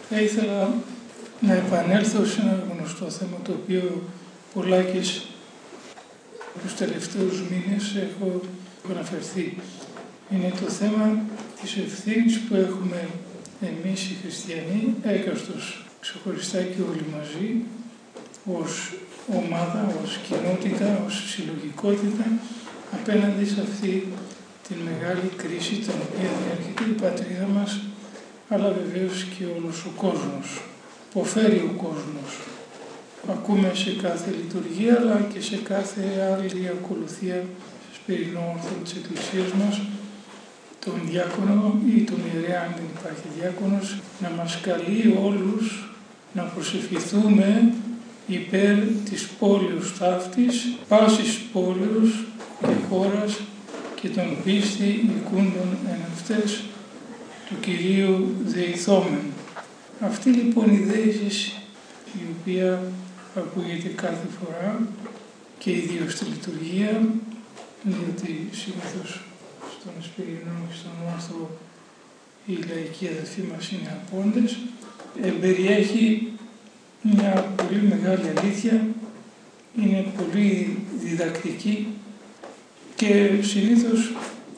Θα ήθελα να επανέλθω σε ένα γνωστό θέμα το οποίο πολλάκις τους τελευταίους μήνες έχω αναφερθεί. Είναι το θέμα της ευθύνης που έχουμε εμείς οι χριστιανοί, έκαστος ξεχωριστά και όλοι μαζί, ως ομάδα, ως κοινότητα, ως συλλογικότητα, απέναντι σε αυτή την μεγάλη κρίση την οποία διέρχεται η πατρίδα μας, αλλά βεβαίως και όλος ο κόσμος. Υποφέρει ο κόσμος. Ακούμε σε κάθε λειτουργία, αλλά και σε κάθε άλλη ακολουθία σπυρινό όρθρο της Εκκλησίας μας, τον διάκονο ή τον ιερέα, αν δεν υπάρχει διάκονος, να μας καλεί όλους να προσευχηθούμε υπέρ της πόλεως ταύτης, πάσης πόλεως και χώρας και των πίστη οικούντων εν αυτές του Κυρίου δεηθόμεν. Αυτή λοιπόν η δέησης, η οποία ακούγεται κάθε φορά και ιδίως στη λειτουργία, διότι συνήθως στον Σπυρινό και στον Όρθρο οι λαϊκοί αδελφοί μας είναι απόντες, περιέχει μια πολύ μεγάλη αλήθεια, είναι πολύ διδακτική και συνήθως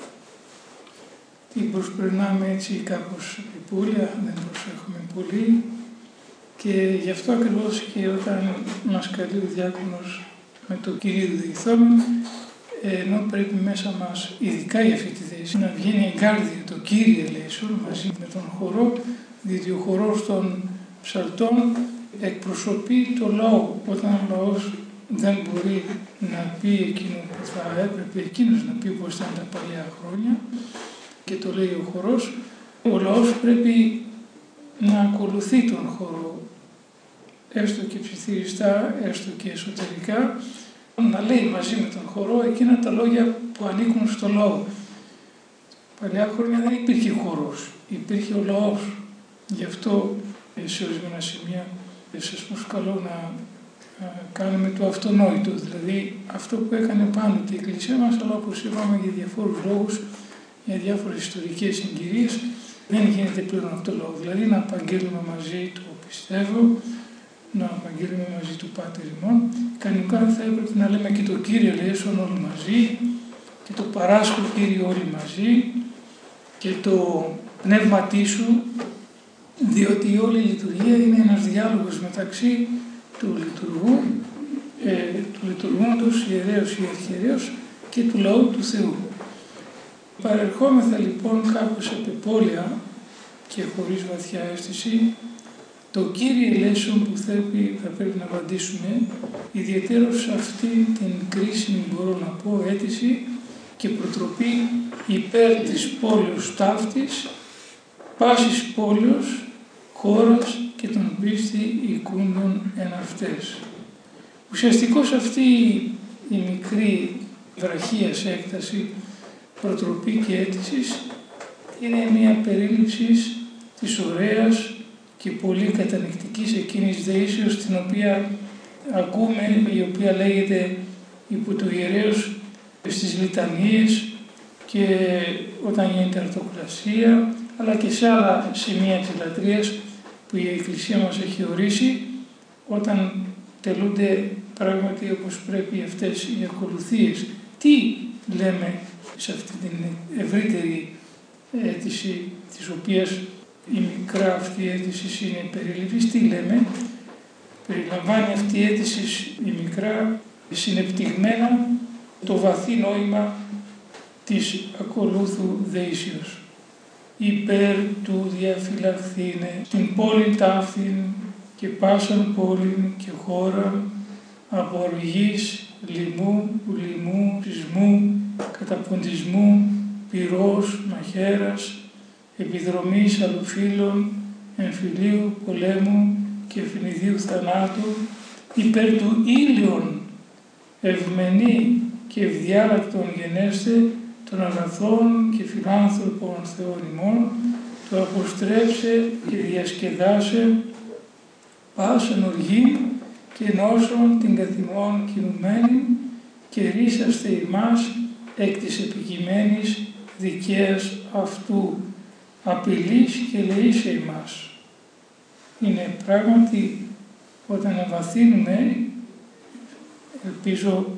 την προσπερνάμε έτσι κάπως επιπόλαια, δεν προσέχουμε πολύ και γι' αυτό ακριβώς και όταν μας καλεί ο διάκονος με το Κυρίου δεηθόμεν, ενώ πρέπει μέσα μας, ειδικά για αυτή τη θέση, να βγαίνει εγκάρδια το Κύριε ελέησον μαζί με τον χορό, διότι ο χορός των ψαλτών εκπροσωπεί το λαό. Όταν ο λαός δεν μπορεί να πει εκείνο που θα έπρεπε εκείνος να πει όπως ήταν τα παλιά χρόνια και το λέει ο χορός, ο λαός πρέπει να ακολουθεί τον χορό, έστω και ψιθυριστά, έστω και εσωτερικά, να λέει μαζί με τον χορό εκείνα τα λόγια που ανήκουν στο λαό. Παλιά χρόνια δεν υπήρχε χορός, υπήρχε ο λαός. Γι' αυτό σε ορισμένα σημεία σας προσκαλώ να κάνουμε το αυτονόητο, δηλαδή αυτό που έκανε πάντοτε η Εκκλησία μας, αλλά όπως είπαμε για διαφόρους λόγους, για διάφορες ιστορικές συγκυρίες, δεν γίνεται πλέον αυτό το λόγο. Δηλαδή να απαγγέλουμε μαζί το πιστεύω, να απαγγέλουμε μαζί του Πάτερ ημών. Κανονικά θα έπρεπε να λέμε και το Κύριε ελέησον όλοι μαζί και το παράσχω Κύριε όλοι μαζί και το πνεύματί σου, διότι όλη η λειτουργία είναι ένας διάλογος μεταξύ του λειτουργού, του λειτουργούντος, ιερέως ή αρχιερέως και του λαού του Θεού. Παρερχόμεθα λοιπόν κάπως επιπόλαια και χωρίς βαθιά αίσθηση το Κύριε ελέησον που θα πρέπει να απαντήσουμε, ιδιαιτέρως σε αυτή την κρίσιμη, μπορώ να πω, αίτηση και προτροπή υπέρ της πόλεως ταύτης, πάσης πόλεως, χώρας και των πίστη οικούντων εν αυτές. Ουσιαστικώς αυτή η μικρή βραχίας έκταση, προτροπή και αίτησης είναι μια περίληψη της ωραίας και πολύ κατανοητικής εκείνης δεήσεως την οποία ακούμε, η οποία λέγεται υπό του ιερέως στις λιτανίες και όταν γίνεται αρτοκλασία, αλλά και σε άλλα σημεία της λατρείας που η Εκκλησία μας έχει ορίσει, όταν τελούνται πράγματι όπως πρέπει αυτές οι ακολουθίες. Τι λέμε σε αυτή την ευρύτερη αίτηση, της οποίας η μικρά αυτή αίτηση είναι περίληψη, τι λέμε? Περιλαμβάνει αυτή η αίτηση η μικρά συνεπτυγμένα το βαθύ νόημα της ακολούθου δεήσεως. Υπέρ του διαφυλαχθήνε την πόλη ταύτην και πάσαν πόλην και χώραν από οργής, λοιμού, σεισμού, καταποντισμού, πυρός, μαχαίρας, επιδρομής αλλοφύλων, εμφυλίου, πολέμου και ευνηδίου θανάτου, υπέρ του ήλιον ευμενή και ευδιάλακτον γενέστε των αγαθών και φιλάνθρωπων Θεών ημών, το αποστρέψε και διασκεδάσε πάσαν οργή και νόσον την καθημών κινουμένη και ρίσαστε ημάς εκ της επικειμένης δικαίας αυτού, απειλής και λεήσε ημάς. είναι πράγματι όταν εμβαθύνουμε, ελπίζω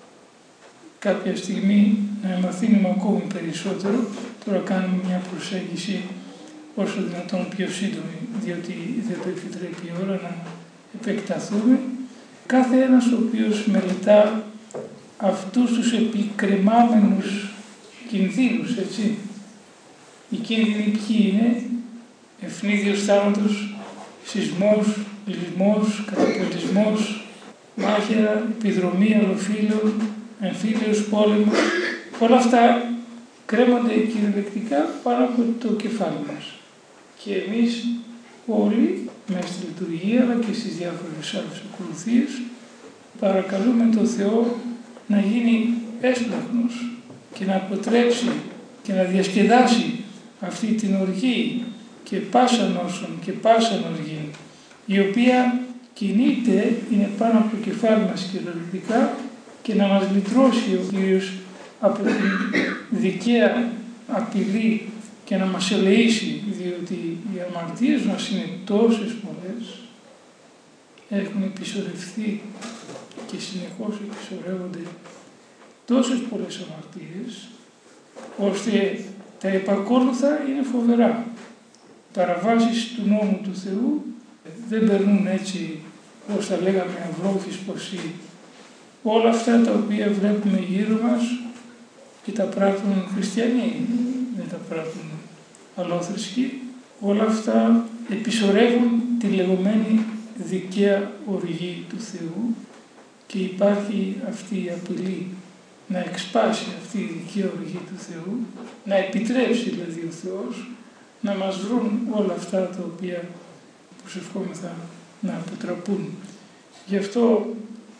κάποια στιγμή να εμβαθύνουμε ακόμη περισσότερο. Τώρα κάνουμε μια προσέγγιση όσο δυνατόν πιο σύντομη, διότι δεν το επιτρέπει η ώρα να επεκταθούμε. Κάθε ένας ο οποίος μελετά αυτούς τους επικρεμάμενους κινδύνους, έτσι. Οι κίνδυνοι ποιοι είναι? Ευνίδιος θάνατος, σεισμός, λυσμός, καταποντισμός, μάχαιρα, επιδρομή αλλοφύλων, εμφύλιος πόλεμος. Όλα αυτά κρέμονται κυριολεκτικά πάνω από το κεφάλι μας. Και εμείς όλοι, μέσα στη λειτουργία αλλά και στις διάφορες άλλες ακολουθίες, παρακαλούμε τον Θεό να γίνει έσπλαχνος και να αποτρέψει και να διασκεδάσει αυτή την οργή και πάσαν όσων και πάσαν οργή, η οποία κινείται, είναι πάνω από το κεφάλι μας κυριολεκτικά, και να μας λυτρώσει ο Κύριος από την δικαία απειλή και να μας ελεήσει, διότι οι αμαρτίες μας είναι τόσες πολλές, έχουν επισορευθεί και συνεχώς επισορεύονται τόσες πολλές αμαρτίες, ώστε τα επακόλουθα είναι φοβερά. Παραβάσεις του νόμου του Θεού δεν περνούν έτσι, όπως θα λέγαμε, αυλόφης ποσή. Όλα αυτά τα οποία βλέπουμε γύρω μας και τα πράττουν χριστιανοί, δεν τα πράττουν αλόθρησκοι, όλα αυτά επισορεύουν τη λεγόμενη δικαία οργή του Θεού και υπάρχει αυτή η απειλή να εξπάσει αυτή η δικαία οργή του Θεού, να επιτρέψει δηλαδή ο Θεός να μας βρουν όλα αυτά τα οποία προσευχόμεθα να αποτραπούν. Γι' αυτό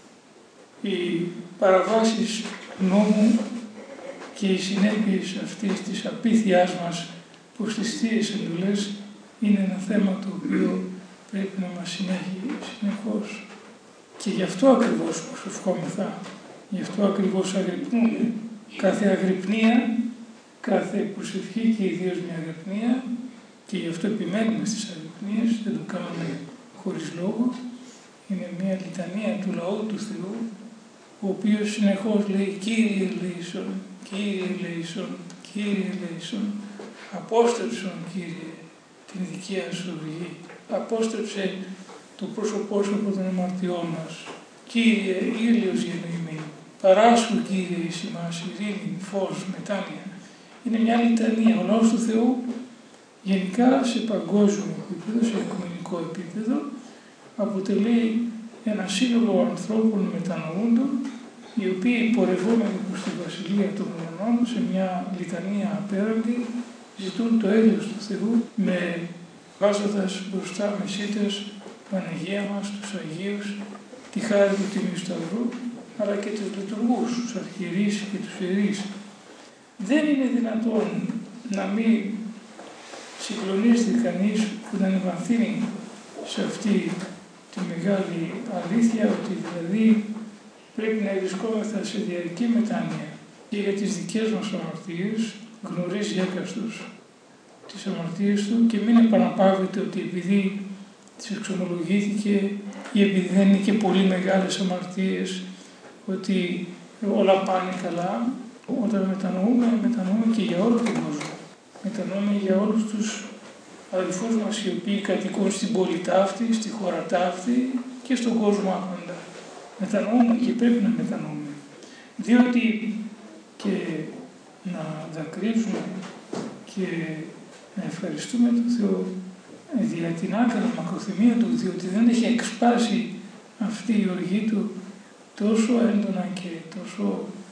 οι παραβάσεις του νόμου και οι συνέπειες αυτής της απίθειάς μας προς τις Θείες εντολές είναι ένα θέμα το οποίο πρέπει να μας συνέχει συνεχώς. Και γι' αυτό ακριβώς προσευχόμεθα, γι' αυτό ακριβώς αγρυπνούμε. Κάθε αγρυπνία, κάθε προσευχή και ιδίως μια αγρυπνία, και γι' αυτό επιμένουμε στις αγρυπνίες, δεν το κάνουμε χωρίς λόγο, είναι μια λιτανία του λαού του Θεού, ο οποίος συνεχώς λέει «Κύριε ελεήσον, Κύριε ελεήσον, Κύριε ελεήσον, απόστρεψον Κύριε την δικαία σου οργή, απόστρεψε το πρόσωπό σου από των αμαρτιών μας, Κύριε ήλιος γενοημή, παράσχου Κύριε εις ημάς ειρήνη, φως, μετάνοια». Είναι μια λιτανία. Ο λαός του Θεού γενικά σε παγκόσμιο επίπεδο, σε οικουμενικό επίπεδο, αποτελεί ένα σύνολο ανθρώπων μετανοούντων, οι οποίοι πορευόμενοι προς τη Βασιλεία των Ουρανών σε μια λιτανία απέραντη ζητούν το έλεος του Θεού, βάζοντας μπροστά μεσίτες Παναγία μας, τους Αγίους, τη χάρη του Τιμίου Σταυρού, αλλά και τους λειτουργούς, τους αρχιερείς και τους ιερείς. Δεν είναι δυνατόν να μην συγκλονίζεται κανείς που να εμβαθύνει σε αυτή τη μεγάλη αλήθεια, ότι δηλαδή πρέπει να βρισκόμεθα σε διαρκή μετάνοια και για τις δικές μας αμαρτίες, γνωρίζει έκαστος τις αμαρτίες του και μην επαναπαύεται ότι επειδή τις εξομολογήθηκε ή επειδή δεν είναι και πολύ μεγάλες αμαρτίες, ότι όλα πάνε καλά. Όταν μετανοούμε και για όλο τον κόσμο. Μετανοούμε για όλους τους αδελφούς μας οι οποίοι κατοικούν στην πόλη ταύτη, στη χώρα ταύτη και στον κόσμο άπαντα. Μετανοούμε και πρέπει να μετανοούμε. Διότι και να δακρύζουμε και να ευχαριστούμε τον Θεό δια την άκρη μακροθυμία του, διότι δεν έχει εξπάσει αυτή η οργή του τόσο έντονα και τόσο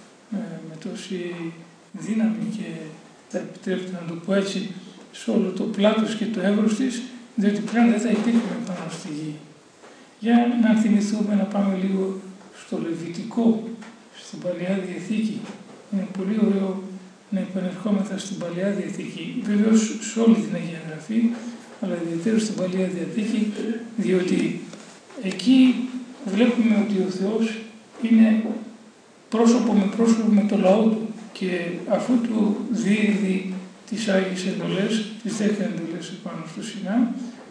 με τόση δύναμη και θα επιτρέπεται να το πω έτσι σε όλο το πλάτος και το εύρος της, διότι πλέον δεν θα υπήρχε πάνω στη γη. Για να θυμηθούμε, να πάμε λίγο στο Λεβιτικό, στην Παλαιά Διαθήκη. Είναι πολύ ωραίο να επανερχόμεθα στην Παλαιά Διαθήκη, βεβαίως σε όλη την Αγία Γραφή, αλλά ιδιαίτερα στην Παλαιά Διαθήκη, διότι εκεί βλέπουμε ότι ο Θεός είναι πρόσωπο με το λαό του και αφού του δίδει τις Άγιες εντολές, τις 10 εντολές επάνω στο Σινά,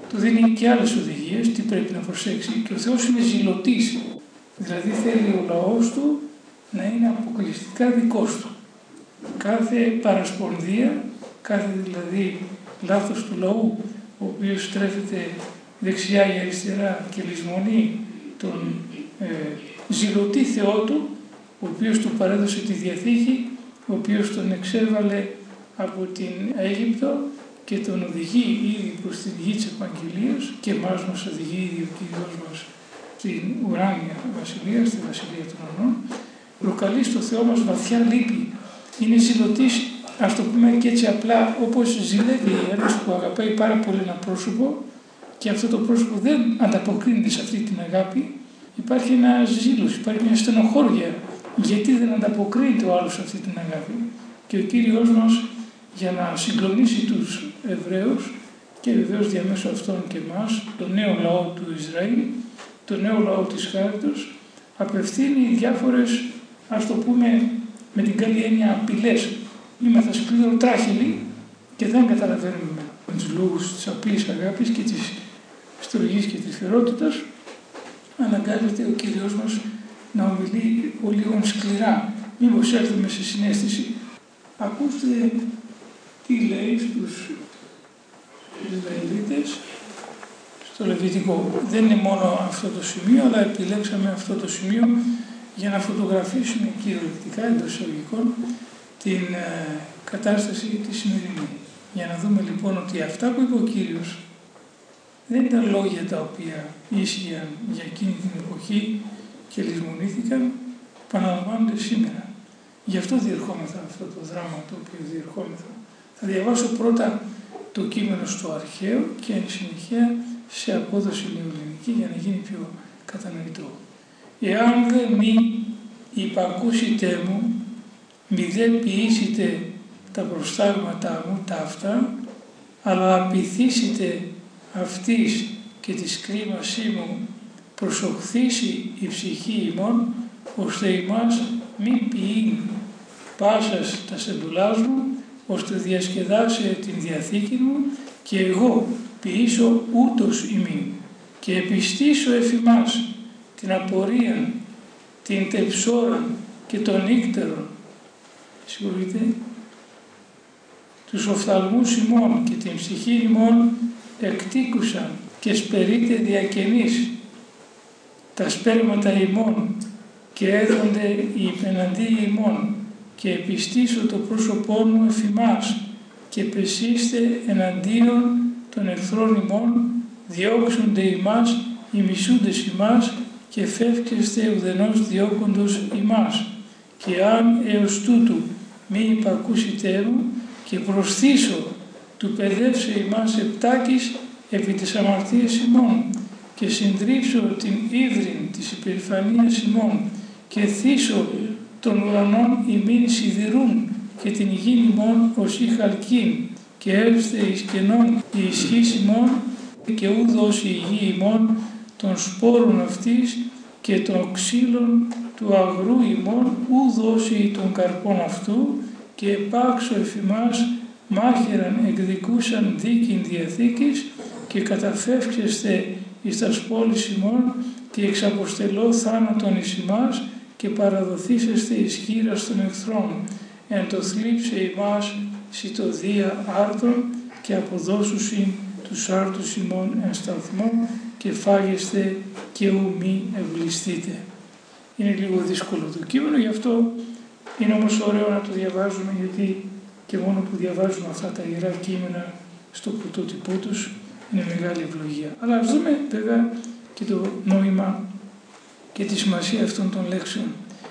του δίνει και άλλες οδηγίες, τι πρέπει να προσέξει, και ο Θεός είναι ζηλωτής. Δηλαδή θέλει ο λαός του να είναι αποκλειστικά δικός του. Κάθε παρασπονδία, κάθε δηλαδή λάθος του λαού, ο οποίος στρέφεται δεξιά ή αριστερά και λησμονεί τον ζηλωτή Θεό του, ο οποίος του παρέδωσε τη Διαθήκη, ο οποίος τον εξέβαλε από την Αίγυπτο και τον οδηγεί ήδη προς την γη της Επαγγελίας και εμάς μας οδηγεί ήδη ο Κύριος μας στην ουράνια βασιλεία, στη βασιλεία των ουρανών, προκαλεί στο Θεό μας βαθιά λύπη. Είναι ζηλωτής, ας το πούμε και έτσι απλά, όπως ζηλεύει ένας που αγαπάει πάρα πολύ ένα πρόσωπο και αυτό το πρόσωπο δεν ανταποκρίνεται σε αυτή την αγάπη. Υπάρχει ένα ζήλος, υπάρχει μια στενοχώρια, γιατί δεν ανταποκρίνεται ο άλλος σε αυτή την αγάπη. Και ο Κύριος μας, για να συγκλονίσει τους Εβραίους και βεβαίως διαμέσου αυτών και εμάς, τον νέο λαό του Ισραήλ, τον νέο λαό της Χάριτος, απευθύνει διάφορες, ας το πούμε με την καλή έννοια, απειλές. Είμαστε σκληροτράχυλοι και δεν καταλαβαίνουμε με τους λόγους της απλής αγάπης και της στοργής και της φερότητας. Αναγκάζεται ο Κύριος μας να ομιλεί ο λίγο σκληρά. Μήπως έρθουμε σε συναίσθηση. Ακούστε τι λέει στους Ισραηλίτες στο Λεβιτικό. Δεν είναι μόνο αυτό το σημείο, αλλά επιλέξαμε αυτό το σημείο για να φωτογραφίσουμε κυριολεκτικά εντός εισαγωγικών την κατάσταση τη σημερινή. Για να δούμε λοιπόν ότι αυτά που είπε ο Κύριος δεν ήταν λόγια τα οποία ίσχυαν για εκείνη την εποχή και λησμονήθηκαν, επαναλαμβάνονται σήμερα. Γι' αυτό διερχόμεθα αυτό το δράμα το οποίο διερχόμεθα. Θα διαβάσω πρώτα το κείμενο στο αρχαίο και εν συνεχεία σε απόδοση νεοελληνική για να γίνει πιο κατανοητό. Εάν δε μη υπακούσετε μου, μη δε ποιήσετε τα προστάγματά μου ταύτα, αλλά απειθήσετε αυτής και της κρίμασή μου προσοχθήσει η ψυχή ημών, ώστε ημάς μη ποιήν πάσας τα σεντουλάς μου, ώστε διασκεδάσε την διαθήκη μου και εγώ ποιήσω ούτως ημίν και επιστήσω εφημάς την απορία, την τεψόρα και τον ίκτερο, τους οφθαλμούς ημών και την ψυχή ημών εκτίκουσαν και σπερείται διακαινής τα σπέρματα ημών και έδονται οι υπεναντίοι ημών και επιστήσω το πρόσωπό μου εφημάς και πεσίστε εναντίον των εχθρών ημών, διώξονται ημάς οι μισούντες ημάς και φεύγεστε ουδενός διώκοντος ημάς. Και αν έως τούτου μη υπακούσετε μου και προσθήσω του παιδεύσε ημάς επτάκης επί της αμαρτίας ημών και συντρίψω την ύδρην της υπερηφανίας ημών και θύσω των ουρανών ημίν σιδηρούν και την γην ημών ως η χαλκήν και έρθετε εις κενών η ισχύς ημών και ου δώσει η γη ημών των σπόρων αυτής και των ξύλων του αγρού ημών ου δώσει των καρπών αυτού και επάξω εφημάς μάχαιραν εκδικούσαν δίκην διαθήκης και καταφεύξεστε εις τας πόλης ημών και εξαποστελώ θάνατον εις ημάς και παραδοθήσεστε εις χείρας των εχθρών εν το θλίψε ημάς σιτοδία άρτων και αποδώσουσιν τους άρτους ημών εν σταθμό και φάγεστε και ου μη ευλιστείτε. Είναι λίγο δύσκολο το κείμενο, γι' αυτό είναι όμως ωραίο να το διαβάζουμε, γιατί και μόνο που διαβάζουμε αυτά τα ιερά κείμενα στο πρωτότυπό τους είναι μεγάλη ευλογία. Αλλά ας δούμε βέβαια και το νόημα και τη σημασία αυτών των λέξεων.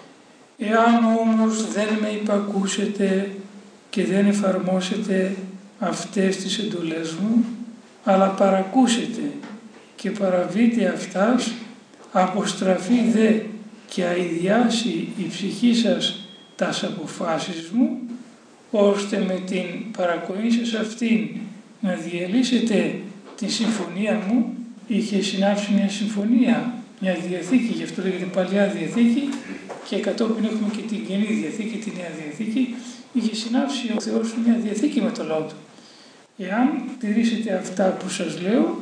Εάν όμως δεν με υπακούσετε και δεν εφαρμόσετε αυτές τις εντολές μου, αλλά παρακούσετε και παραβείτε αυτάς, αποστραφεί δε και αηδιάσει η ψυχή σας τας αποφάσεις μου, ώστε με την παρακοή σας αυτήν να διελύσετε τη συμφωνία μου. Είχε συνάψει μια συμφωνία, μια διαθήκη, γι' αυτό λέγεται Παλιά Διαθήκη, και κατόπιν έχουμε και την Καινή Διαθήκη, τη Νέα Διαθήκη. Είχε συνάψει ο Θεός μια διαθήκη με το λαό του. Εάν τηρήσετε αυτά που σας λέω,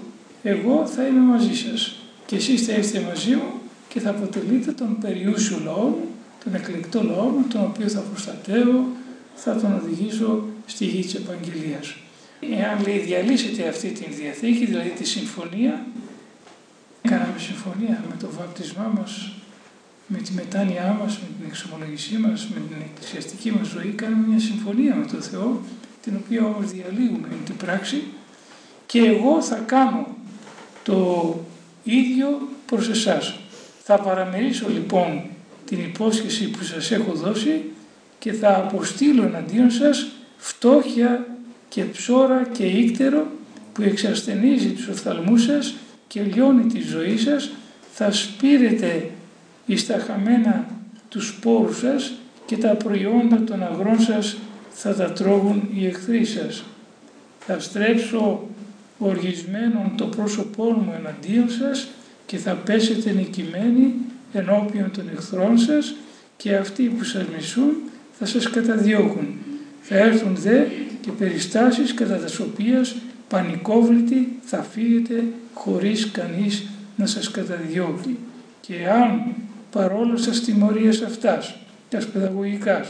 εγώ θα είμαι μαζί σας και εσείς θα είστε μαζί μου και θα αποτελείτε τον περιούσιο λαό μου, τον εκλεκτό λαό μου, τον οποίο θα προστατεύω, θα τον οδηγήσω στη γη της Επαγγελίας. Εάν λέει διαλύσετε αυτή τη διαθήκη, δηλαδή τη συμφωνία, κάναμε συμφωνία με το βάπτισμά μας, με τη μετάνοιά μας, με την εξομολογησή μας, με την εκκλησιαστική μας ζωή, κάναμε μια συμφωνία με τον Θεό, την οποία όμως διαλύουμε με την πράξη, και εγώ θα κάνω το ίδιο προς εσάς. Θα παραμερίσω λοιπόν την υπόσχεση που σας έχω δώσει και θα αποστείλω εναντίον σας φτώχεια και ψώρα και ύκτερο που εξασθενίζει τους οφθαλμούς σας και λιώνει τη ζωή σας, θα σπείρετε εις τα χαμένα τους σπόρους σας και τα προϊόντα των αγρών σας θα τα τρώγουν οι εχθροί σας. Θα στρέψω οργισμένον το πρόσωπό μου εναντίον σας και θα πέσετε νικημένοι ενώπιον των εχθρών σας και αυτοί που σας μισούν θα σας καταδιώκουν. Θα έρθουν δε και περιστάσεις κατά τας οποίας πανικόβλητοι θα φύγετε χωρίς κανείς να σας καταδιώκει. Και αν παρόλο σας τιμωρίες αυτάς, τας παιδαγωγικάς,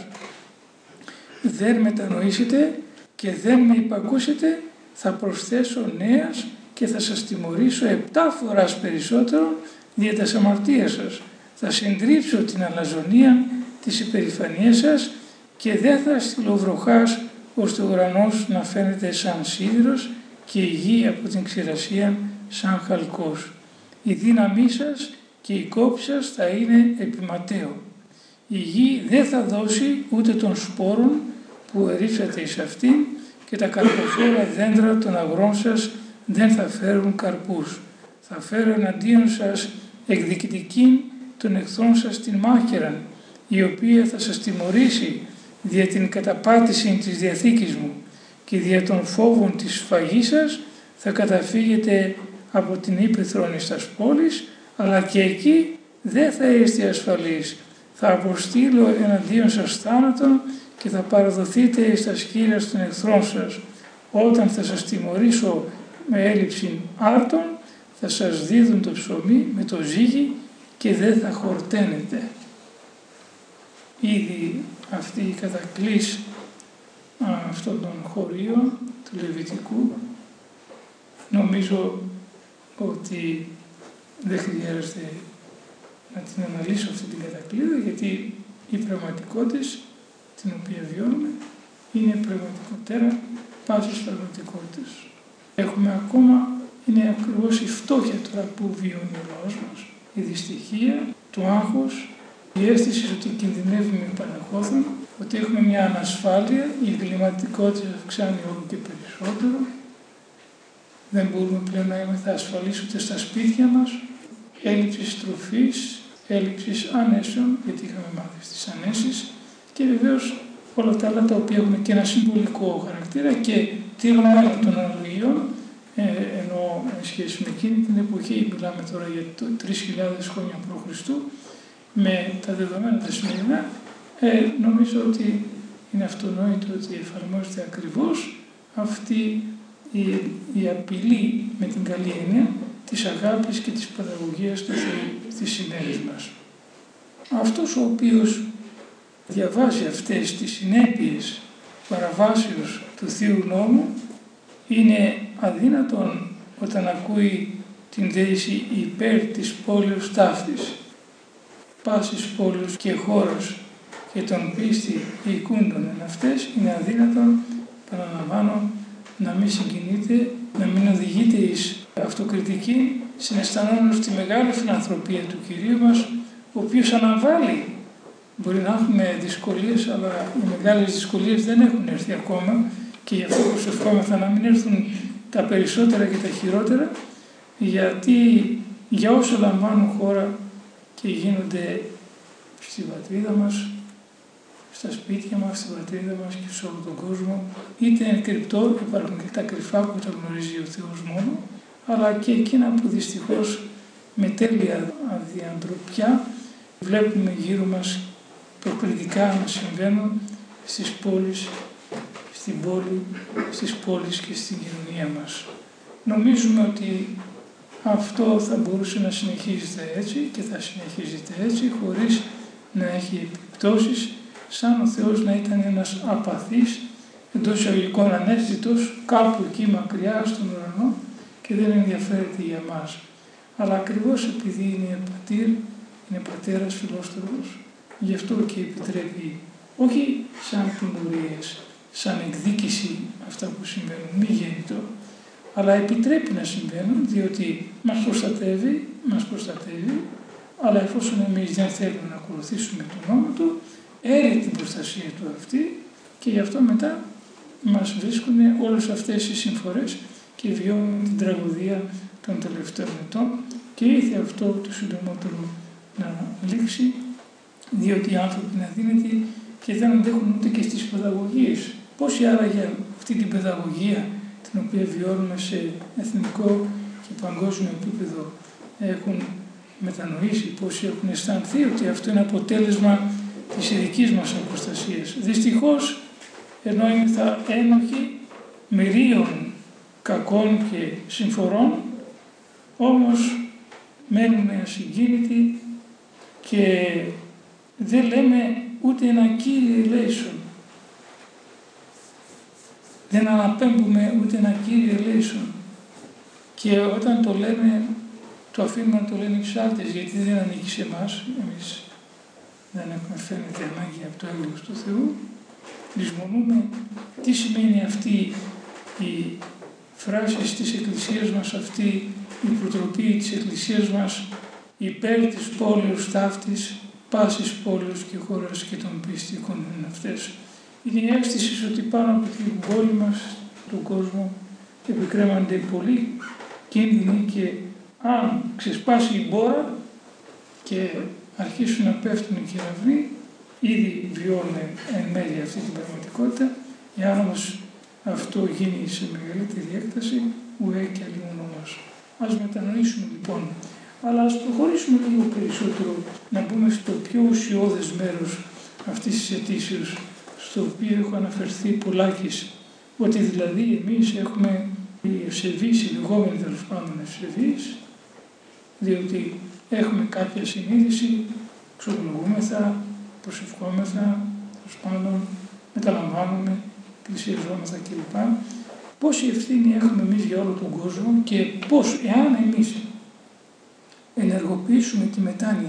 δεν μετανοήσετε και δεν με υπακούσετε, θα προσθέσω νέας και θα σας τιμωρήσω 7 φοράς περισσότερο δια τας αμαρτίας σας. Θα συντρίψω την αλαζονία της υπερηφανίας σας και δεν θα στείλω βροχάς ώστε ο ουρανός να φαίνεται σαν σίδηρος και η γη από την ξηρασία σαν χαλκός. Η δύναμή σας και η κόπη σας θα είναι επιματέο. Η γη δεν θα δώσει ούτε των σπόρων που ερήψατε εις αυτήν και τα καρποφόρα δέντρα των αγρών σας δεν θα φέρουν καρπούς. Θα φέρω εναντίον σας εκδικητικήν των εχθρών σας την μάχαιραν, η οποία θα σας τιμωρήσει δια την καταπάτηση της Διαθήκης μου και δια των φόβων της σφαγής σας θα καταφύγετε από την ύπαιθρον εις τας πόλης, αλλά και εκεί δεν θα είστε ασφαλείς. Θα αποστείλω εναντίον σας θάνατον και θα παραδοθείτε εις τα σκύλια των εχθρών σας. Όταν θα σας τιμωρήσω με έλλειψη άρτων, θα σας δίδουν το ψωμί με το ζύγι και δεν θα χορταίνετε. Ήδη αυτή η κατακλής αυτών των χωρίων του Λεβιτικού, νομίζω ότι δεν χρειάζεται να την αναλύσω αυτή την κατακλείδα, γιατί η πραγματικότητα την οποία βιώνουμε είναι πραγματικότερα πάσης πραγματικότητας. Έχουμε ακόμα, είναι ακριβώς η φτώχεια τώρα που βιώνει ο λαός μας, η δυστυχία, το άγχος, η αίσθηση ότι κινδυνεύουμε πανεχώθεν, ότι έχουμε μια ανασφάλεια, η εγκληματικότητα αυξάνει όλο και περισσότερο, δεν μπορούμε πλέον να είμαστε ασφαλείς ούτε στα σπίτια μας, έλλειψη τροφής, έλλειψη ανέσεων, γιατί είχαμε μάθει στις ανέσεις, και βεβαίως όλα τα άλλα τα οποία έχουν και ένα συμβολικό χαρακτήρα και τήρημα των αναλογιών, ενώ εν σχέση με εκείνη την εποχή, μιλάμε τώρα για 3.000 χρόνια π.Χ., με τα δεδομένα τα σημερινά, νομίζω ότι είναι αυτονόητο ότι εφαρμόζεται ακριβώς αυτή η απειλή με την καλή έννοια της αγάπης και της παιδαγωγίας του Θεού στις συνέχειες μας. Αυτός ο οποίος διαβάζει αυτές τις συνέπειες παραβάσεως του Θείου Νόμου είναι αδύνατον όταν ακούει την δέηση υπέρ της πόλεως ταύτης, πάσης πόλεως και χώρος και τον πίστη οικούντων εν αυτές, είναι αδύνατον, παραλαμβάνω, να μην συγκινείται, να μην οδηγείται εις αυτοκριτική, συναισθανόμενος τη μεγάλη φιλανθρωπία του Κυρίου μας, ο οποίος αναβάλει. Μπορεί να έχουμε δυσκολίες, αλλά οι μεγάλες δυσκολίες δεν έχουν έρθει ακόμα και γι' αυτό προσευχόμεθα να μην έρθουν τα περισσότερα και τα χειρότερα, γιατί για όσο λαμβάνουν χώρα και γίνονται στην πατρίδα μας, στα σπίτια μας, στην πατρίδα μας και σε όλο τον κόσμο, είτε είναι κρυπτό, υπάρχουν και τα κρυφά που τα γνωρίζει ο Θεός μόνο, αλλά και εκείνα που δυστυχώς με τέλεια αδιαντροπιά βλέπουμε γύρω μας προκλητικά να συμβαίνουν στις πόλεις, στην πόλη, στις πόλεις και στην κοινωνία μας. Νομίζουμε ότι αυτό θα μπορούσε να συνεχίζεται έτσι και θα συνεχίζεται έτσι χωρίς να έχει επιπτώσεις, σαν ο Θεός να ήταν ένας απαθής, εντός εισαγωγικών ανέζητος, κάπου εκεί μακριά στον ουρανό και δεν ενδιαφέρεται για μας. Αλλά ακριβώς επειδή είναι πατήρ, είναι πατέρας φιλόστροφος, γι' αυτό και επιτρέπει, όχι σαν τιμωρίες, σαν εκδίκηση αυτά που συμβαίνουν, μη γέννητο, αλλά επιτρέπει να συμβαίνουν, διότι μας προστατεύει, αλλά εφόσον εμείς δεν θέλουμε να ακολουθήσουμε τον νόμο του, έρει την προστασία του αυτή και γι' αυτό μετά μας βρίσκουν όλες αυτές οι συμφορές και βιώνουν την τραγωδία των τελευταίων ετών και ήρθε αυτό το συντομότερο να λήξει, διότι οι άνθρωποι είναι αδύνατοι και δεν αντέχουν ούτε και στις παιδαγωγίες. Πόσοι άραγε αυτή την παιδαγωγία την οποία βιώνουμε σε εθνικό και παγκόσμιο επίπεδο έχουν μετανοήσει, πόσοι έχουν αισθανθεί ότι αυτό είναι αποτέλεσμα της ειδικής μας αποστασίας. Δυστυχώς, ενώ είμαστε ένοχοι μερίων κακών και συμφορών, όμως μένουμε ασυγκίνητοι και δεν λέμε ούτε ένα Κύριε ελέησον. Δεν αναπέμπουμε ούτε ένα Κύριε ελέησον. Και όταν το λέμε, το αφήνουμε να το λένε εξάρτητες, γιατί δεν ανήκει σε εμάς. Εμείς δεν έχουμε φαίνεται ανάγκη από το έργο του Θεού. Λησμονούμε τι σημαίνει αυτή η φράση της Εκκλησίας μας, αυτή η προτροπή της Εκκλησίας μας υπέρ της πόλεως ταύτης, πάσης πόλεως και χώρας και των πιστικών είναι αυτές. Είναι η αίσθηση ότι πάνω από την πόλη μας, τον κόσμο, επικρέμανται πολλοί κίνδυνοι και αν ξεσπάσει η μπόρα και αρχίσουν να πέφτουν οι κεραυνοί, ήδη βιώνουν εν μέρει αυτή την πραγματικότητα, εάν όμως αυτό γίνει σε μεγαλύτερη έκταση, ουέ και αλλήμον όμως. Ας μετανοήσουμε λοιπόν, αλλά ας προχωρήσουμε λίγο περισσότερο, να μπούμε στο πιο ουσιώδες μέρος αυτής της αιτήσεως, στο οποίο έχω αναφερθεί πολλάκις, ότι δηλαδή εμείς έχουμε οι ευσεβείς, οι λεγόμενοι τέλος πάντων ευσεβείς, διότι έχουμε κάποια συνείδηση, ξοδολογούμεθα, προσευχόμεθα, τέλος πάντων, μεταλαμβάνουμε, πλησιαζόμεθα κλπ. Πόση ευθύνη έχουμε εμείς για όλο τον κόσμο και πώς, εάν εμείς ενεργοποιήσουμε τη μετάνοια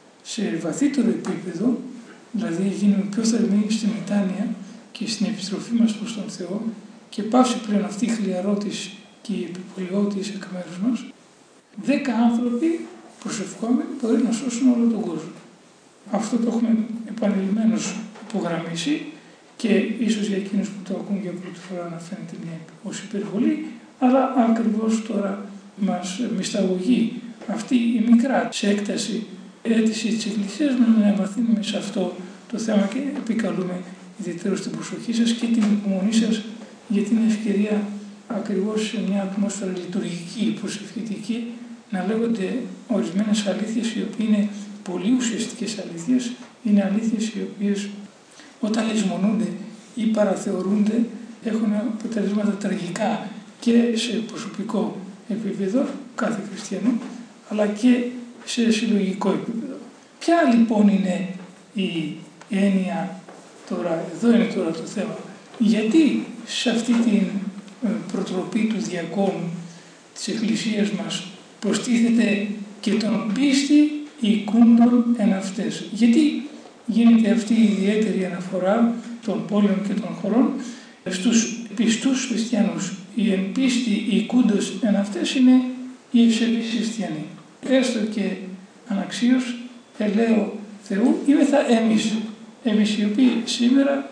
σε βαθύτερο επίπεδο, δηλαδή γίνουμε πιο θερμοί στη μετάνοια και στην επιστροφή μας προς τον Θεό και πάψει πλέον αυτή η χλιαρότηση και η επιπολιότηση εκ μέρους μας, 10 άνθρωποι προσευχόμενοι μπορεί να σώσουν όλο τον κόσμο. Αυτό το έχουμε επανειλημμένως υπογραμμίσει και ίσως για εκείνους που το ακούν για πρώτη φορά να φαίνεται μια ως υπερβολή, αλλά ακριβώς τώρα μας μυσταγωγεί αυτή η μικρά σε έκταση αίτηση της Εκκλησίας να εμβαθύνουμε σε αυτό το θέμα και επικαλούμε ιδιαίτερα την προσοχή σας και την υπομονή σας για την ευκαιρία ακριβώς σε μια ατμόσφαιρα λειτουργική, προσευχητική, να λέγονται ορισμένες αλήθειες οι οποίες είναι πολύ ουσιαστικές αλήθειες, είναι αλήθειες οι οποίες όταν λησμονούνται ή παραθεωρούνται έχουν αποτελέσματα τραγικά και σε προσωπικό επίπεδο κάθε χριστιανού, αλλά και σε συλλογικό επίπεδο. Ποια λοιπόν είναι η έννοια τώρα, εδώ είναι τώρα το θέμα, γιατί σε αυτή την προτροπή του διακόνου της Εκκλησίας μας προστίθεται και τον πίστη οικούντων εν αυτές. Γιατί γίνεται αυτή η ιδιαίτερη αναφορά των πόλεων και των χωρών στους πιστούς χριστιανούς. Οι εν πίστη οικούντος εν αυτές είναι οι ευσεβείς χριστιανοί. Έστω και αναξίως ελέω Θεού είμεθα εμείς οι οποίοι σήμερα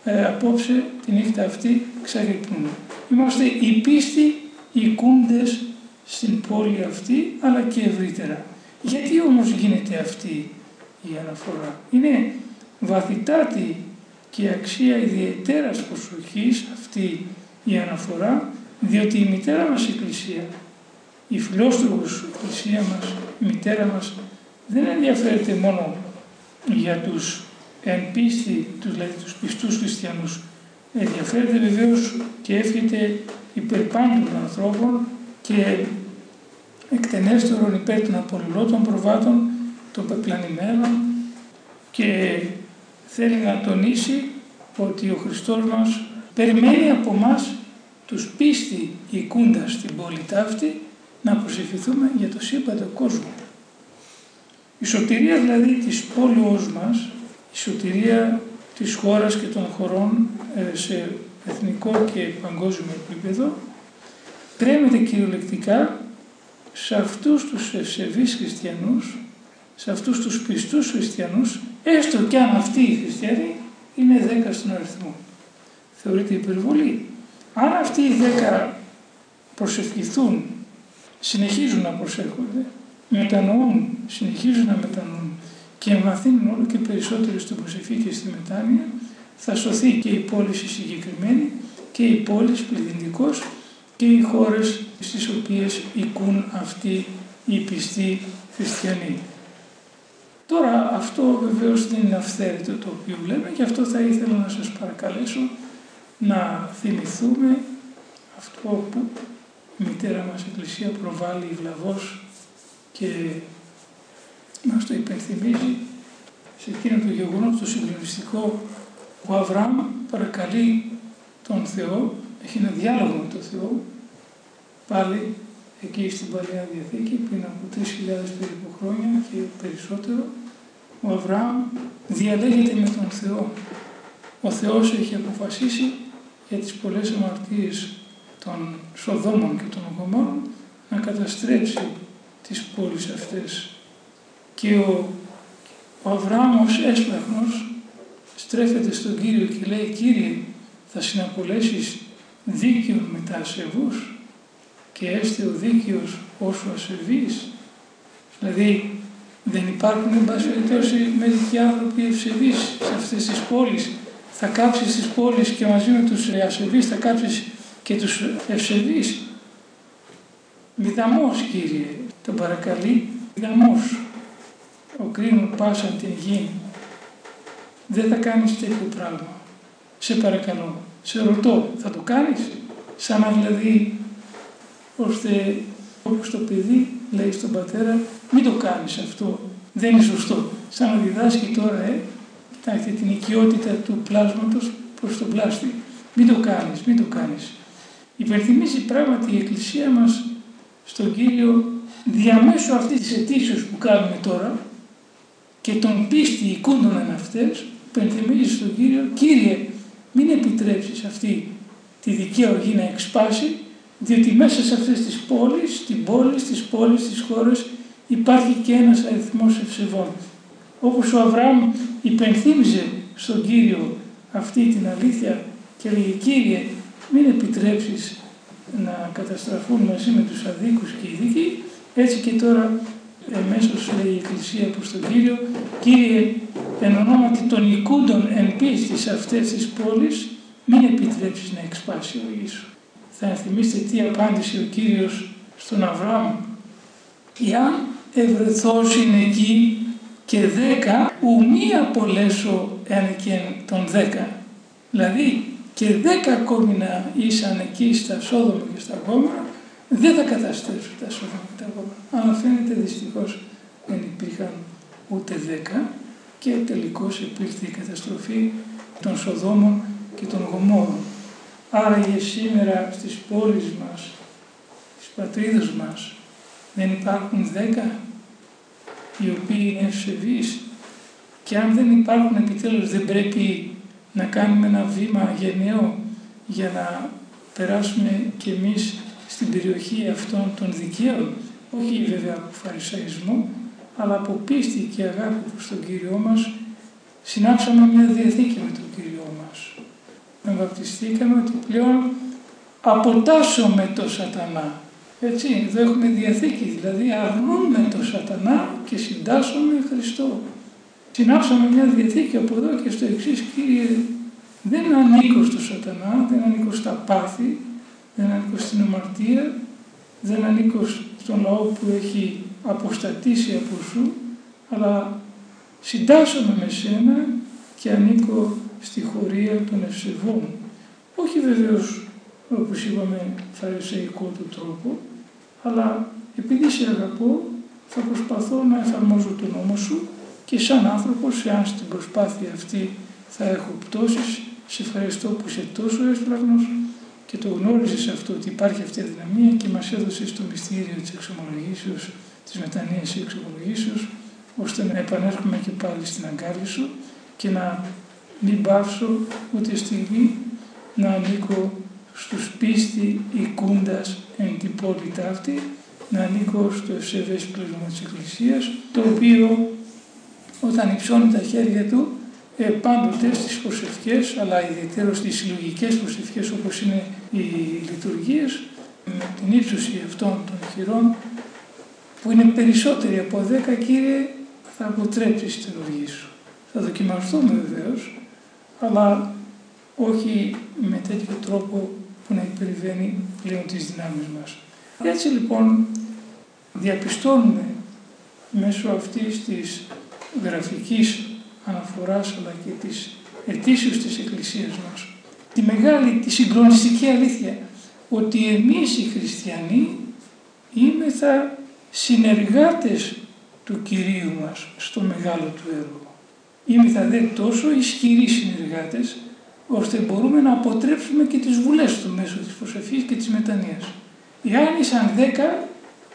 απόψε τη νύχτα αυτή ξαγρυπνούμε. Είμαστε οι πίστοι οικούντες στην πόλη αυτή αλλά και ευρύτερα. Γιατί όμως γίνεται αυτή η αναφορά? Είναι βαθυτάτη και αξία ιδιαιτέρας προσοχής αυτή η αναφορά, διότι η μητέρα μας Εκκλησία, η φιλόστροφος Εκκλησία μας, η μητέρα μας, δεν ενδιαφέρεται μόνο για τους εν πίστη, δηλαδή τους πιστούς χριστιανούς. Ενδιαφέρεται βεβαίως και εύχεται υπερ πάντων των ανθρώπων και εκτενέστερον υπέρ των απολυλώτων προβάτων, των πεπλανημένων, και θέλει να τονίσει ότι ο Χριστός μας περιμένει από μας τους πίστη οικούντας την πόλη ταύτη να προσευχηθούμε για το σύμπαντο κόσμο. Η σωτηρία δηλαδή της πόλεως μας, η σωτηρία της χώρας και των χωρών σε εθνικό και παγκόσμιο επίπεδο, κρέμεται κυριολεκτικά σε αυτούς τους ευσεβείς χριστιανούς, σε αυτούς τους πιστούς χριστιανούς, έστω κι αν αυτοί οι χριστιανοί είναι 10 στον αριθμό. Θεωρείται υπερβολή. Αν αυτοί οι 10 προσευχηθούν, συνεχίζουν να προσεύχονται, μετανοούν, συνεχίζουν να μετανοούν και εμβαθύνουν όλο και περισσότερο στην προσευχή και στη μετάνοια, θα σωθεί και η πόλη η συγκεκριμένη και η πόλη πληθυντικός και οι χώρες στις οποίες οικούν αυτοί οι πιστοί χριστιανοί. Τώρα αυτό βεβαίως δεν είναι αυθαίρετο το οποίο λέμε, και αυτό θα ήθελα να σας παρακαλέσω να θυμηθούμε αυτό που η μητέρα μας Εκκλησία προβάλλει ευλαβώς και μας το υπενθυμίζει σε εκείνο το γεγονός το συγκλονιστικό. Ο Αβραάμ παρακαλεί τον Θεό, έχει ένα διάλογο με τον Θεό, πάλι εκεί στην Παλαιά Διαθήκη πριν από 3.000 περίπου χρόνια και περισσότερο. Ο Αβραάμ διαλέγεται με τον Θεό. Ο Θεός έχει αποφασίσει για τις πολλές αμαρτίες των Σοδόμων και των Γομόρων να καταστρέψει τις πόλεις αυτές. Και ο Αβραάμ ως έσπλαχνος στρέφεται στον Κύριο και λέει: «Κύριε, θα συναπολέσεις δίκαιον με τα ασεβούς και έστε ο δίκαιος όσο ασεβείς». Δηλαδή δεν υπάρχουν εν πάση περιπτώσει μερικοί άνθρωποι ευσεβείς σε αυτές τις πόλεις. Θα κάψεις τις πόλεις και μαζί με τους ασεβείς θα κάψεις και τους ευσεβείς. Μηδαμός, Κύριε, τον παρακαλεί, μηδαμός. Ο κρίνων πάσαν την γη. Δεν θα κάνεις τέτοιο πράγμα. Σε παρακαλώ, σε ρωτώ, θα το κάνεις? Σαν να δηλαδή, ώστε όπως το παιδί λέει στον πατέρα, μην το κάνεις αυτό, δεν είναι σωστό. Σαν να διδάσκει τώρα, κοιτάξτε την οικειότητα του πλάσματος προς τον πλάστη. Μην το κάνεις, μην το κάνεις. Υπενθυμίζει πράγματι η Εκκλησία μας στον Κύριο διαμέσου αυτής της αιτήσεως που κάνουμε τώρα και τον πίστη οικούντων εν αυτές, υπενθυμίζει στον Κύριο: Κύριε, μην επιτρέψεις αυτή τη δικαία οργή να εξπάσει, διότι μέσα σε αυτές τις πόλεις, στην πόλη, στις πόλεις, στις χώρες υπάρχει και ένας αριθμός ευσεβών. Όπως ο Αβραάμ υπενθύμιζε στον Κύριο αυτή την αλήθεια και λέει: Κύριε, μην επιτρέψεις να καταστραφούν μαζί με τους αδίκους και οι δίκοι, έτσι και τώρα εμέσως λέει η Εκκλησία προς τον Κύριο: Κύριε, εν ονόματι των οικούντων εν πίστη σε αυτές τις πόλεις, μην επιτρέψεις να εξπάσει ο γης σου. Θα ενθυμίστε τι απάντησε ο Κύριος στον Αβραάμ: «Εάν ευρεθώσιν εκεί και 10, ου μη απολέσω εν και των 10». Δηλαδή και 10 ακόμη να ήσαν εκεί στα Σόδομα και στα Γόμορα, δεν θα καταστρέψουν τα Σόδομα και τα Γόμορα. Αλλά φαίνεται δυστυχώς δεν υπήρχαν ούτε 10 και τελικώς υπήρχε η καταστροφή των Σοδόμων και των Γομόρων. Άρα και σήμερα στις πόλεις μας, στις πατρίδες μας, δεν υπάρχουν 10 οι οποίοι είναι ευσεβείς? Και αν δεν υπάρχουν επιτέλους, δεν πρέπει να κάνουμε ένα βήμα γενναίο για να περάσουμε κι εμείς στην περιοχή αυτών των δικαίων, όχι βέβαια από φαρισαϊσμό, αλλά από πίστη και αγάπη προς τον Κύριό μας. Συνάψαμε μια διαθήκη με τον Κύριό μας. Βαπτιστήκαμε ότι πλέον αποτάσσομαι το σατανά. Έτσι, εδώ έχουμε διαθήκη, δηλαδή αρνούμε το σατανά και συντάσσομαι Χριστό. Συνάψαμε μια διαθήκη από εδώ και στο εξής: Κύριε, δεν ανήκω στο σατανά, δεν ανήκω στα πάθη, δεν ανήκω στην αμαρτία, δεν ανήκω στον λαό που έχει αποστατήσει από σου, αλλά συντάσσομαι με σένα και ανήκω στη χωρία των ευσεβών. Όχι βεβαίως, όπως είπαμε, φαρισαϊκό του τρόπο, αλλά επειδή σε αγαπώ, θα προσπαθώ να εφαρμόζω τον νόμο σου και σαν άνθρωπος, εάν στην προσπάθεια αυτή θα έχω πτώσεις, σε ευχαριστώ που είσαι τόσο εύφραγνος και το γνώριζες αυτό, ότι υπάρχει αυτή η αδυναμία και μας έδωσες το μυστήριο της εξομολογήσεως, της μετανοίας εξομολογήσεως, ώστε να επανέρχομαι και πάλι στην αγκάλη σου και να μην πάψω ούτε στιγμή να ανήκω στους πίστη οικούντας εν την πόλη ταύτη, να ανήκω στο ευσεβές πλήρωμα της Εκκλησίας, το οποίο όταν υψώνει τα χέρια του πάντοτε στις προσευχές, αλλά ιδιαίτερα στις συλλογικές προσευχές όπως είναι οι λειτουργίες, με την ύψωση αυτών των χειρών, που είναι περισσότεροι από 10, Κύριε, θα αποτρέψεις την οργή σου. Θα δοκιμαστούμε βεβαίως, αλλά όχι με τέτοιο τρόπο που να υπερβαίνει πλέον τις δυνάμεις μας. Έτσι λοιπόν διαπιστώνουμε μέσω αυτής της γραφικής αναφοράς αλλά και της αιτήσεως της Εκκλησίας μας τη μεγάλη, τη συγκλονιστική αλήθεια ότι εμείς οι χριστιανοί είμεθα συνεργάτες του Κυρίου μας στο μεγάλο του έργο. Είμεθα δε τόσο ισχυροί συνεργάτες ώστε μπορούμε να αποτρέψουμε και τις βουλές του μέσω της προσευχής και της μετανοίας. Εάν ήσαν 10,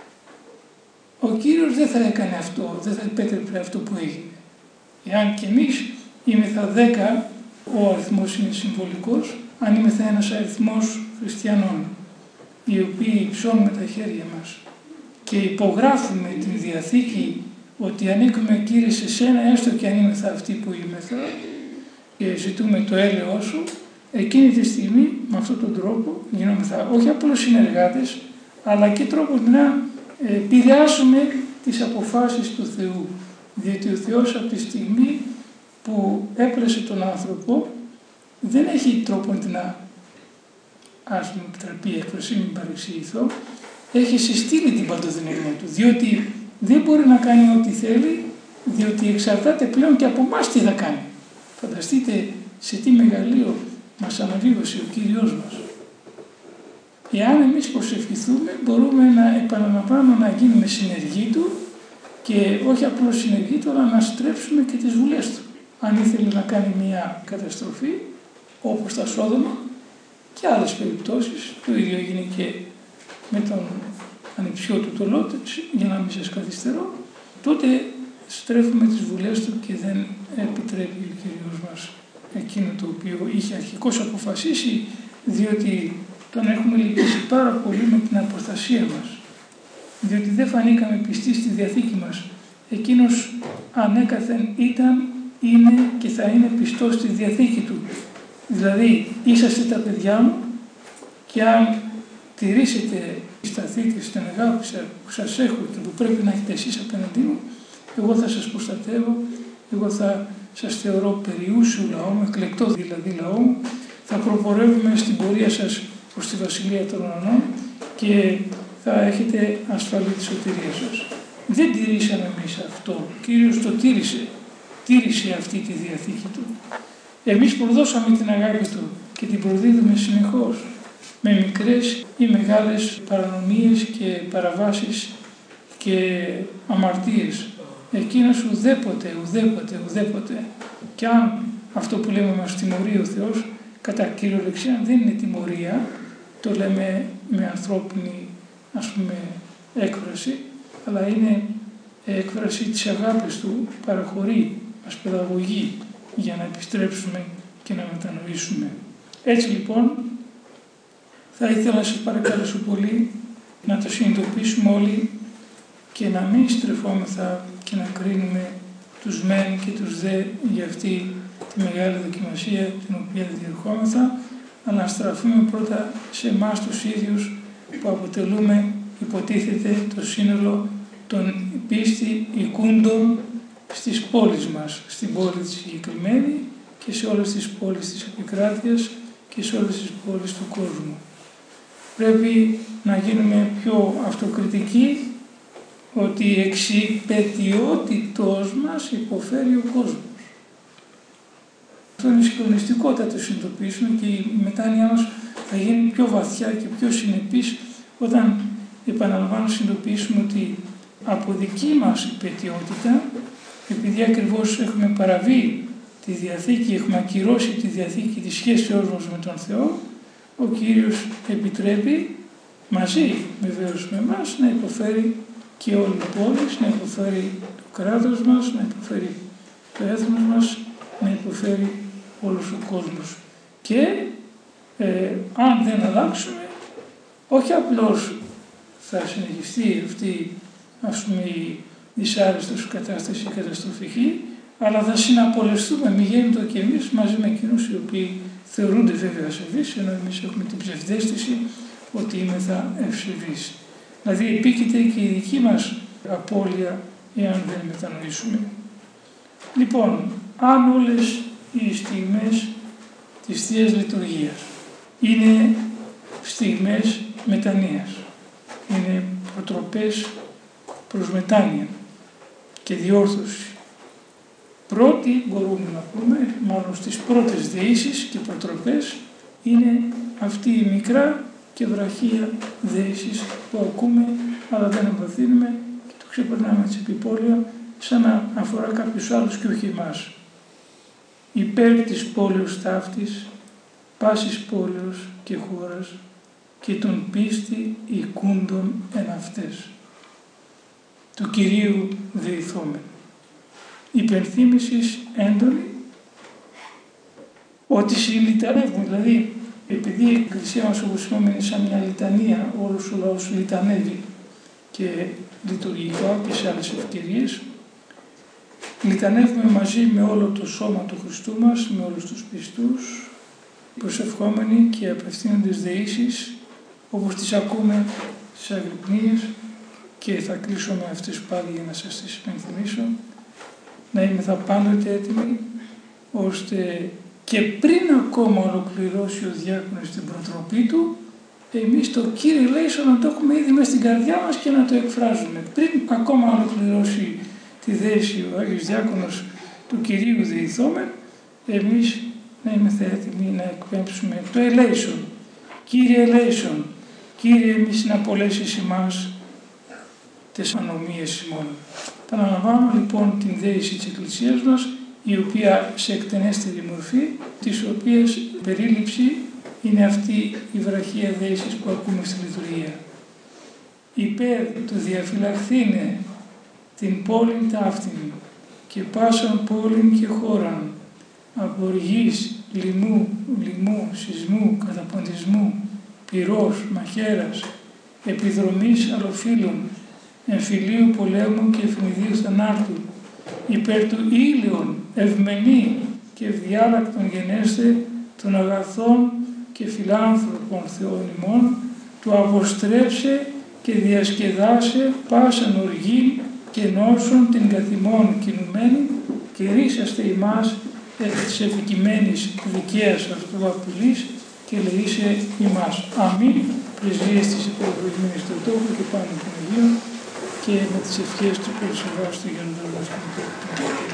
ο Κύριος δεν θα έκανε αυτό, δεν θα επέτρεπε αυτό που έγινε. Εάν και εμείς είμεθα 10, ο αριθμός είναι συμβολικός, αν είμεθα ένας αριθμός χριστιανών, οι οποίοι ψώνουμε τα χέρια μας και υπογράφουμε την Διαθήκη ότι ανήκουμε, Κύριε, σε σένα, έστω και αν είμεθα αυτοί που είμεθα, και ζητούμε το έλεος σου, εκείνη τη στιγμή με αυτόν τον τρόπο γινόμεθα όχι απλώς συνεργάτες, αλλά και τρόπο να επηρεάσουμε τις αποφάσεις του Θεού. Διότι ο Θεός από τη στιγμή που έπλασε τον άνθρωπο δεν έχει τρόπο να, ας μου επιτραπεί η έκφραση, μην παρεξηγηθώ, έχει συστήνει την παντοδυναμία του, διότι δεν μπορεί να κάνει ό,τι θέλει, διότι εξαρτάται πλέον και από εμάς τι θα κάνει. Φανταστείτε σε τι μεγαλείο μας αναβίβασε ο Κύριος μας. Εάν εμείς προσευχηθούμε, μπορούμε να επαναλαμβάνω να γίνουμε συνεργοί του και όχι απλώς συνεργοί του, αλλά να στρέψουμε και τις βουλές του. Αν ήθελε να κάνει μια καταστροφή, όπως τα Σόδομα και άλλες περιπτώσεις, το ίδιο έγινε και με τον ανιψιό του το Λότ, για να μην σας καθυστερώ, τότε στρέφουμε τις βουλές του και δεν επιτρέπει ο Κύριος μας εκείνο το οποίο είχε αρχικώς αποφασίσει, διότι τον έχουμε λυπήσει πάρα πολύ με την αποστασία μας. Διότι δεν φανήκαμε πιστοί στη Διαθήκη μας. Εκείνος ανέκαθεν ήταν, είναι και θα είναι πιστός στη Διαθήκη του. Δηλαδή, είσαστε τα παιδιά μου και αν τηρήσετε, σταθείτε στην αγάπη που σας έχω και που πρέπει να έχετε εσείς απέναντί μου, εγώ θα σας προστατεύω, εγώ θα σας θεωρώ περιούσιου λαό μου, εκλεκτό δηλαδή λαό μου, θα προπορεύουμε στην πορεία σας προς τη Βασιλεία των Ουρανών και θα έχετε ασφαλή τη σωτηρία σας. Δεν τηρήσαμε εμείς αυτό. Ο Κύριος το τήρησε αυτή τη Διαθήκη του. Εμείς προδώσαμε την αγάπη του και την προδίδουμε συνεχώς με μικρές ή μεγάλες παρανομίες και παραβάσεις και αμαρτίες. Εκείνος ουδέποτε. Και αν αυτό που λέμε μας τιμωρεί ο Θεός, κατά κυριολεξία δεν είναι τιμωρία, το λέμε με ανθρώπινη έκφραση, αλλά είναι έκφραση της αγάπης του, παραχωρεί, μας παιδαγωγεί για να επιστρέψουμε και να μετανοήσουμε. Έτσι λοιπόν, θα ήθελα να σας παρακαλέσω πολύ να το συνειδητοποιήσουμε όλοι και να μην στρεφόμεθα και να κρίνουμε τους μεν και τους δε για αυτή τη μεγάλη δοκιμασία την οποία διερχόμεθα, αλλά να στραφούμε πρώτα σε εμάς τους ίδιους που αποτελούμε, υποτίθεται, το σύνολο των πίστη οικούντων στις πόλεις μας, στην πόλη της συγκεκριμένη και σε όλες τις πόλεις της επικράτειας και σε όλες τις πόλεις του κόσμου. Πρέπει να γίνουμε πιο αυτοκριτικοί ότι εξ υπαιτιότητός μας υποφέρει ο κόσμος. Αυτό είναι συγκλονιστικότατο το συνειδητοποιήσουμε και η μετάνοια μας θα γίνει πιο βαθιά και πιο συνεπής όταν επαναλαμβάνω, συνειδητοποιήσουμε ότι από δική μας υπαιτιότητα, επειδή ακριβώς έχουμε παραβεί τη Διαθήκη, έχουμε ακυρώσει τη Διαθήκη της σχέσεώς μας με τον Θεό, ο Κύριος επιτρέπει μαζί βεβαίως με εμάς να υποφέρει και όλη η πόλη, να υποφέρει το κράτος μας, να υποφέρει το έθνος μας, να υποφέρει όλος ο κόσμος. Και αν δεν αλλάξουμε, όχι απλώς θα συνεχιστεί αυτή, ας πούμε, η δυσάρεστος κατάσταση καταστροφική, αλλά θα συναπολεστούμε μη γέννητο και εμείς μαζί με εκείνους οι οποίοι θεωρούνται βέβαια ασεβείς, ενώ εμείς έχουμε την ψευδαίσθηση ότι είμεθα ευσεβείς. Δηλαδή επίκειται και η δική μας απώλεια εάν δεν μετανοήσουμε. Λοιπόν, αν όλες οι στιγμές της Θείας Λειτουργίας είναι στιγμές μετανοίας, είναι προτροπές προς μετάνοια και διόρθωση. Πρώτη, μπορούμε να πούμε, μάλλον στις πρώτες δεήσεις και προτροπές, είναι αυτή η μικρά και βραχία δεήσεις που ακούμε, αλλά δεν εμπαθύνουμε και το ξεπερνάμε έτσι επιπόλαια, σαν να αφορά κάποιους άλλους και όχι εμάς. Υπέρ της πόλεως ταύτης, πάσης πόλεως και χώρας και τον πίστη οικούντων εν αυτές. Του Κυρίου δεηθόμεν. Υπενθύμησης έντονη ότι συλλητανεύουμε, δηλαδή επειδή η Εκκλησία μας, όπως είπαμε, είναι σαν μια λιτανία, όλος ο λαός λιτανεύει και λειτουργικά και σε άλλες ευκαιρίες, λιτανεύουμε μαζί με όλο το σώμα του Χριστού μας, με όλους τους πιστούς, προσευχόμενοι και απευθύνοντες δεήσεις, όπως τις ακούμε στις Αγρυπνίες, και θα κλείσω με αυτές πάλι για να σας τις υπενθυμίσω, να είμαστε πάντοτε έτοιμοι, ώστε και πριν ακόμα ολοκληρώσει ο διάκονος την προτροπή του, εμείς το Κύριε Ελέησον να το έχουμε ήδη μες στην καρδιά μας και να το εκφράζουμε. Πριν ακόμα ολοκληρώσει τη δέση ο Άγιος Διάκονος του Κυρίου δεηθόμεν, εμείς να είμαστε έτοιμοι να εκπέμψουμε το Ελέησον. Κύριε Ελέησον, Κύριε μη συναπολέσεις ημάς τες ανομίες ημών. Παραλαμβάνω λοιπόν την δέηση της Εκκλησίας μας, η οποία σε εκτενέστερη μορφή, της οποίας περίληψη είναι αυτή η βραχία δέησης που ακούμε στη λειτουργία. Υπέρ του διαφυλαχθήνε την πόλην ταύτην και πάσαν πόλην και χώραν, από οργής, λοιμού, σεισμού, καταποντισμού, πυρός, μαχαίρας, επιδρομής αλλοφύλων, εμφυλίου πολέμου και ευνηδίου θανάτου, υπέρ του ήλιον, ευμενή και ευδιάλακτον γενέστε των αγαθών και φιλάνθρωπων Θεών ημών, του αποστρέψε και διασκεδάσε πάσαν οργή και νόσων την καθημών κινουμένη και ρίσαστε ημάς εκ της επικειμένης δικαίας αυτού απειλής και λεήσε ημάς. Αμήν. Πρεσβείες της υπερβολημένης του τόπου και πάνω των Αγίων και με τις ευχές του Περισσευάστου για να δώσουμε το